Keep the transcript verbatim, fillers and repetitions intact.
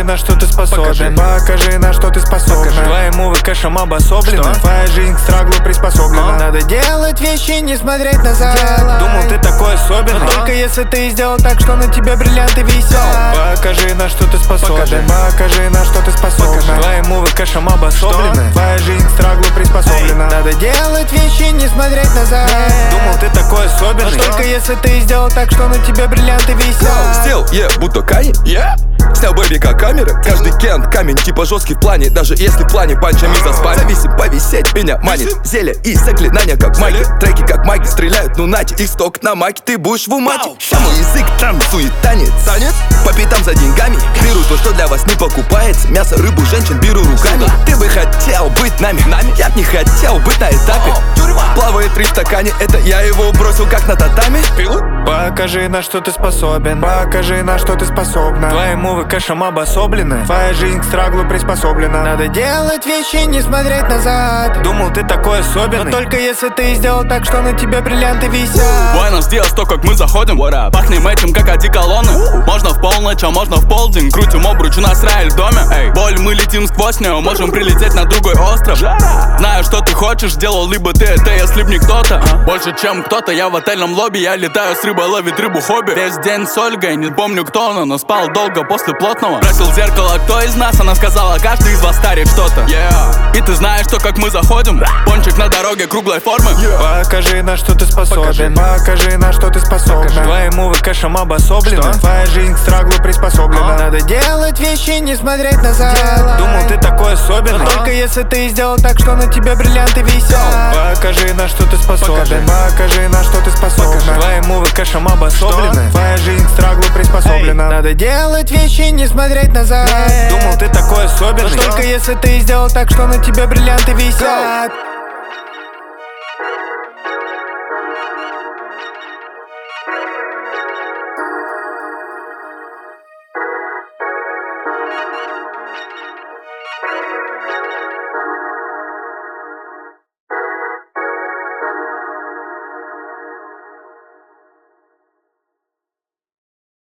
на что ты способен. Покажи, покажи на что ты способен. Твои мувы кэшем обособлены. Твоя жизнь к страглу приспособлена. Надо делать вещи, не смотреть назад. Думал, ты такой особенный, но только если ты сделал так, что на тебе бриллианты висят. Покажи на что ты способен. Покажи на что ты способен. Твои мувы кэшем обособлены. Твоя жизнь к страглу приспособлена. Надо делать вещи, не смотреть назад. Думал, ты такой особенный, но только если ты сделал так, что на тебе бриллианты висят. Сделал, е, будто Кани, yeah. Снял бэби как камеры. Каждый кент камень, типа жесткий в плане. Даже если в плане панчами заспали. Зависим, повисеть меня манит. Зелье и заклинания как маги. Треки как маги стреляют, ну нате. Их сток на маке, ты будешь в умате. Ща мой язык танцует танец. Танец? По пятам за деньгами. Беру то, что для вас не покупается. Мясо, рыбу, женщин беру руками. Ты бы хотел быть нами, нами. Я б не хотел быть на этапе. Плавает три в стакане, это я его бросил как на татами. Покажи на что ты способен. Покажи на что ты способна. Твои мувы кэшем обособлены. Твоя жизнь к страглу приспособлена. Надо делать вещи, не смотреть назад. Думал, ты такой особенный, но только если ты сделал так, что на тебе бриллианты висят. Буэнос диас, то как мы заходим. Пахнем этим как одеколоны. Можно в полночь, а можно в полдень. Крутим обруч, у нас рай в доме. Эй, боль, мы летим сквозь нее. Можем прилететь на другой остров. Знаю, что ты хочешь, делал либо ты это, если б не кто-то. Больше, чем кто-то, я в отельном лобби. Я летаю с рыбой, ловит рыбу хобби. Весь день с Ольгой, не помню кто она, но спал долго после плотного. Бросил в зеркало, кто из нас, она сказала, каждый из вас старит что-то. Yeah. И ты знаешь, что как мы заходим. Пончик на дороге круглой формы. Yeah. Покажи на что ты способен. Покажи, Покажи на что ты способен. Твои мувы кэшем обособлены. Что? Твоя жизнь к страглу приспособлена. а? Надо делать вещи, не смотреть назад. Делай. Думал, ты такой особенный, но только если ты сделал так, что на тебе бриллианты висят. Покажи на что ты способен. Покажи, Покажи на что ты способен. Твои мувы кэшем обособлены. Что? Твоя жизнь к страглу приспособлена. Эй. Надо делать вещи, не смотреть назад. Эй. Думал, ты такой особенный, но только если ты сделал так, что на тебе бриллианты висят. Go.